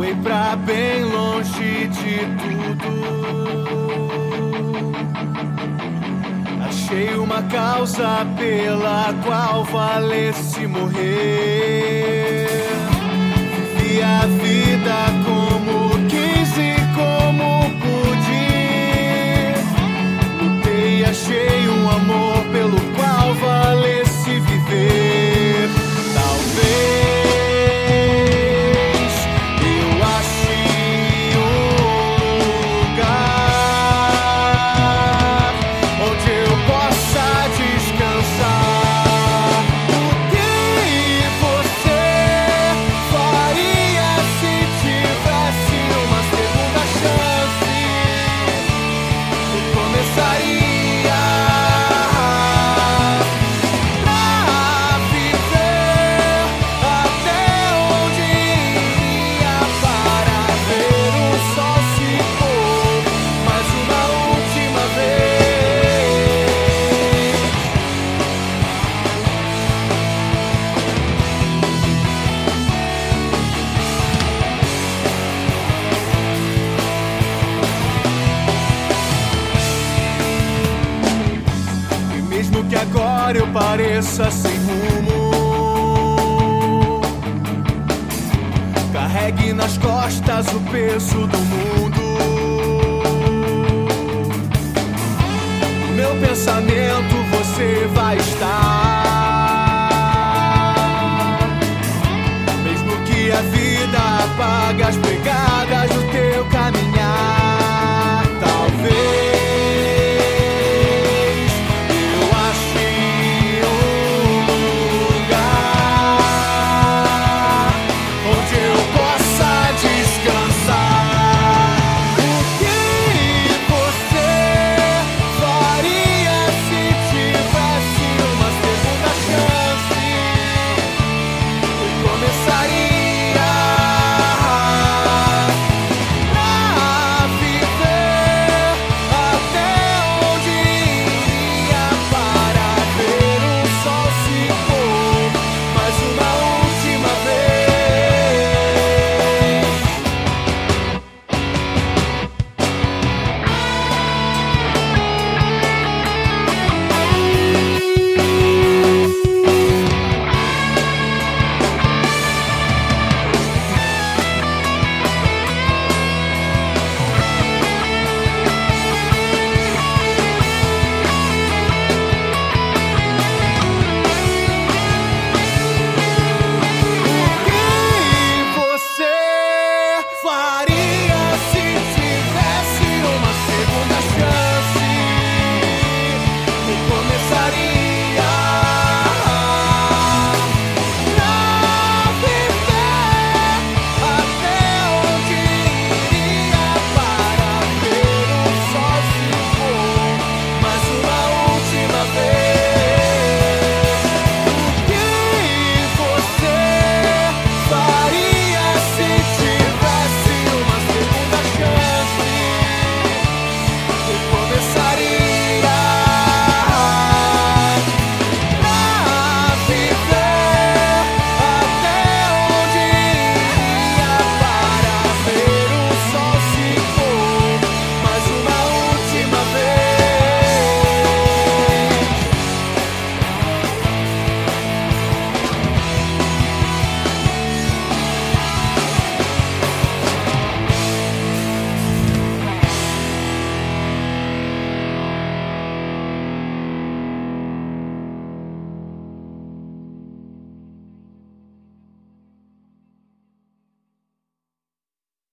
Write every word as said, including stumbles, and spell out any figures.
Voei pra bem longe de tudo. Achei uma causa pela qual valesse morrer. Vivi a vida como quis e como pude. Lutei e achei um amor pelo qual valesse viver. Talvez que agora eu pareça sem rumo, carregue nas costas o peso do mundo. No meu pensamento você vai estar, mesmo que a vida apague as pegadas.